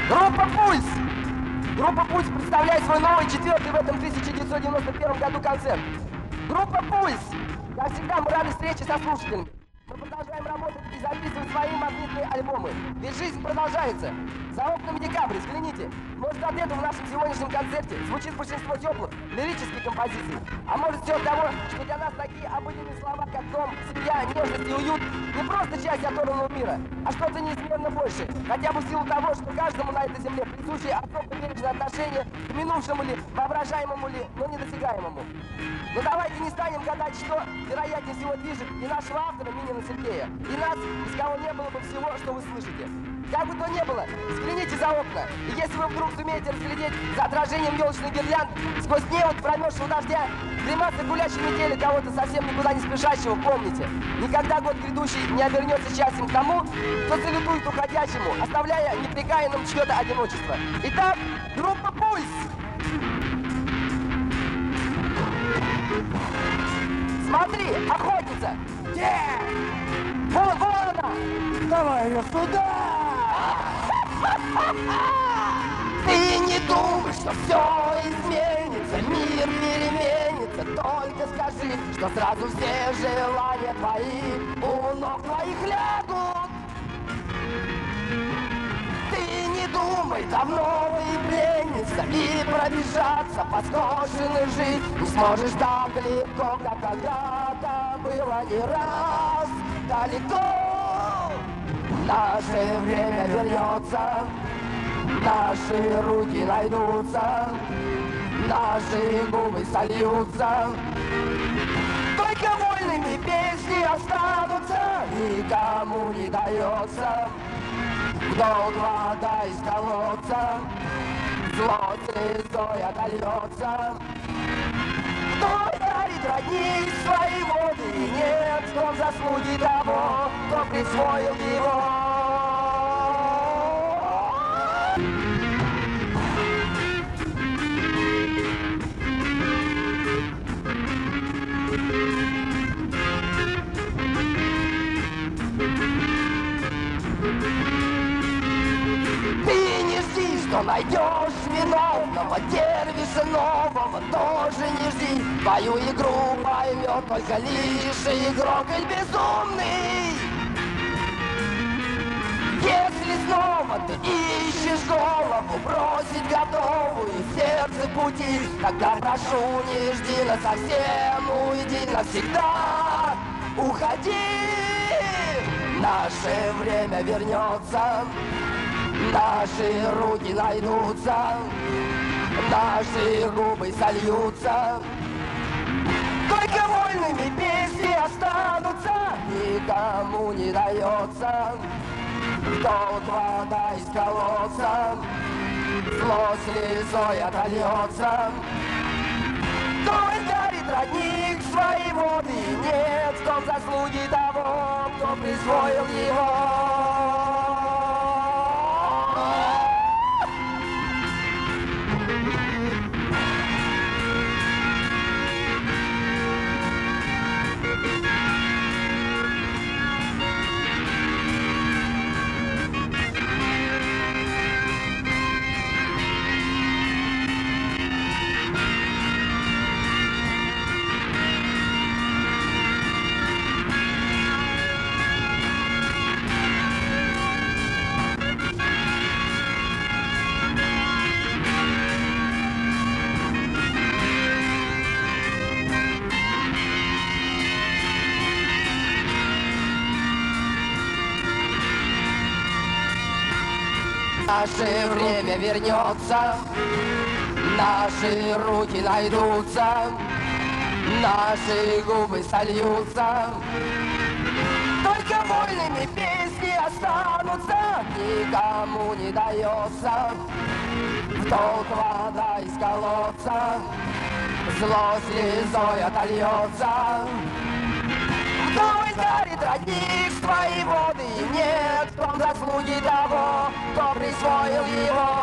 Группа «Пульс». Группа «Пульс» представляет свой новый, четвертый в этом 1991 году концерт. Группа «Пульс». Как всегда, мы рады встрече со слушателями. Мы продолжаем работать и записывать свои магнитные альбомы. Ведь жизнь продолжается. За окнами декабрь, взгляните. Может, от этого в нашем сегодняшнем концерте звучит большинство теплых, лирических композиций. А может, все от того, что для нас такие обыденные слова, как дом, семья, нежность и уют, не просто часть оторванного мира, а что-то неизменно большее. Хотя бы в силу того, что каждому на этой земле присущее особо бережное отношение к минувшему ли, воображаемому ли, но недосягаемому. Но давайте не станем гадать, что, вероятнее всего, движет и нашего автора Минина Сергея, и нас, из кого не было бы всего, что вы слышите. Как бы то ни было, взгляните за окна, и если вы вдруг сумеете разглядеть за отражением елочных гирлянд, сквозь невод промерзшего дождя, гримасы гулящей метели кого-то совсем никуда не спешащего, помните, никогда год грядущий не обернется счастьем к тому, кто салютует уходящему, оставляя непрекаянным чье-то одиночество. Итак, группа «Пульс». Смотри, охотница! Где? Вон она! Давай ее сюда! Ты не думай, что все изменится, мир переменится. Только скажи, что сразу все желания твои у ног твоих лягут. Ты не думай, давно вы пленница, и пробежаться по скошенной жизни не сможешь так легко, как когда-то было не раз далеко. Наше время вернется, наши руки найдутся, наши губы сольются. Только вольными песни останутся, никому не дается. Вдох вода из колодца, зло слезой отольется. Кто дарит родник свои воды, и нет в том заслуги того, кто присвоил его. Ты не жди, что найдешь виновного, дервиша нового тоже не жди. Твою игру поймет только лишь игрок или безумный. Если снова ты ищешь голову, бросить готовую сердце пути, тогда прошу, не жди насовсем, уйди навсегда, уходи. Наше время вернется, наши руки найдутся, наши губы сольются. Только вольными песни останутся, никому не дается. Вдох вода из колодца, зло слезой отольется. Кто дарит родник свои воды, нет в том заслуги того, кто присвоил его. Наше время вернется, наши руки найдутся, наши губы сольются. Только вольными песни останутся, никому не дается. Вдох вода из колодца, зло слезой отольется. Кто дарит родник свои воды, нет в том заслуги того, кто присвоил его.